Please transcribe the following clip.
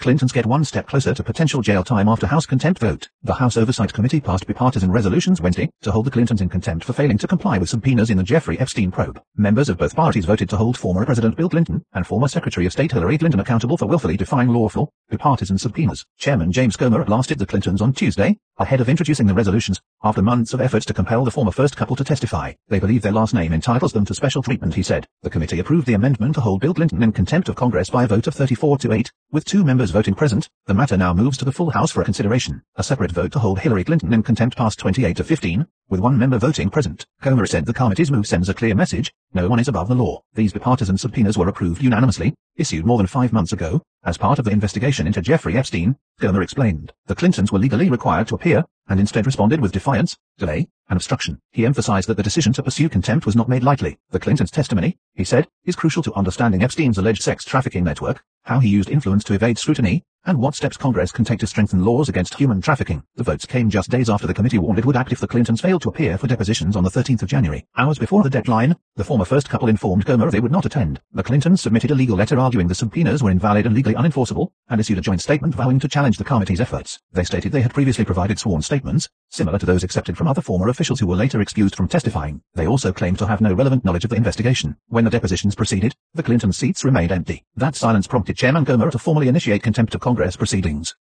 Clintons get one step closer to potential jail time after House contempt vote. The House Oversight Committee passed bipartisan resolutions Wednesday to hold the Clintons in contempt for failing to comply with subpoenas in the Jeffrey Epstein probe. Members of both parties voted to hold former President Bill Clinton and former Secretary of State Hillary Clinton accountable for willfully defying lawful, bipartisan subpoenas. Chairman James Comer blasted the Clintons on Tuesday, ahead of introducing the resolutions, after months of efforts to compel the former first couple to testify. They believe their last name entitles them to special treatment, he said. The committee approved the amendment to hold Bill Clinton in contempt of Congress by a vote of 34-8, with 2 members voting present. The matter now moves to the full House for consideration. A separate vote to hold Hillary Clinton in contempt passed 28-15, with 1 member voting present. Comer said the committee's move sends a clear message: no one is above the law. These bipartisan subpoenas were approved unanimously, issued more than 5 months ago, as part of the investigation into Jeffrey Epstein, Comer explained. The Clintons were legally required to appear, and instead responded with defiance, delay, and obstruction. He emphasized that the decision to pursue contempt was not made lightly. The Clintons' testimony, he said, is crucial to understanding Epstein's alleged sex trafficking network, how he used influence to evade scrutiny, and what steps Congress can take to strengthen laws against human trafficking. The votes came just days after the committee warned it would act if the Clintons failed to appear for depositions on the 13th of January. Hours before the deadline, the former first couple informed Comer they would not attend. The Clintons submitted a legal letter arguing the subpoenas were invalid and legally unenforceable, and issued a joint statement vowing to challenge the committee's efforts. They stated they had previously provided sworn statements, similar to those accepted from other former officials who were later excused from testifying. They also claimed to have no relevant knowledge of the investigation. When the depositions proceeded, the Clinton seats remained empty. That silence prompted Chairman Comer to formally initiate contempt of Congress proceedings.